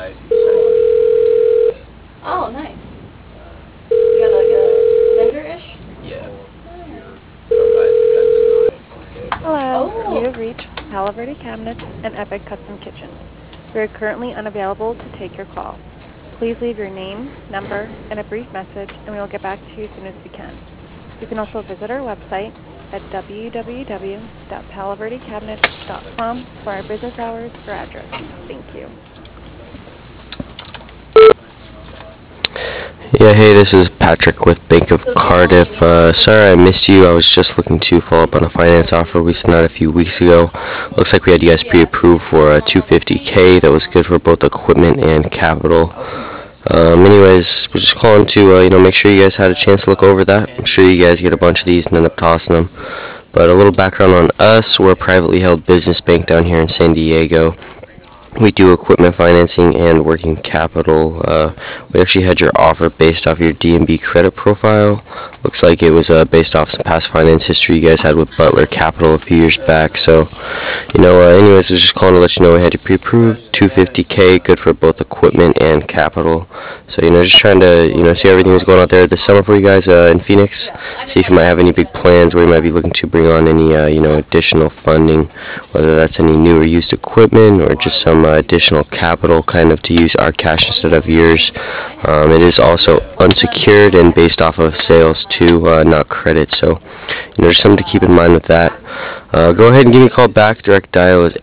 Oh, nice. You got like a vendor-ish? Hello, you Oh. have reached Palo Verde Cabinets and Epic Custom Kitchens. We are currently unavailable to take your call. Please leave your name, number, and a brief message, and we will get back to you as soon as we can. You can also visit our website at www.paloverdecabinets.com for our business hours or address. Thank you. Yeah, hey, this is Patrick with Bank of Cardiff. Sorry I missed you. I was just looking to follow up on a finance offer we sent out a few weeks ago. Looks like we had you guys pre-approved for a 250K. That was good for both equipment and capital. Anyways, we're just calling to make sure you guys had a chance to look over that. I'm sure you guys get a bunch of these and end up tossing them. But a little background on us: we're a privately held business bank down here in San Diego. We do equipment financing and working capital. We actually had your offer based off your D&B credit profile. Looks like it was based off some past finance history you guys had with Butler Capital a few years back. So, anyways, I was just calling to let you know we had you pre-approved, 250K, good for both equipment and capital. So, just trying to, see everything that's going out there this summer for you guys in Phoenix. See if you might have any big plans where you might be looking to bring on any, additional funding, whether that's any new or used equipment or just some additional capital kind of to use our cash instead of yours. It is also unsecured and based off of sales too, not credit. So, just something to keep in mind with that. Go ahead and give me a call back. Direct dial is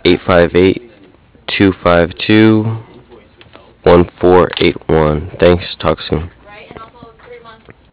858-252-1481. Thanks. Talk soon.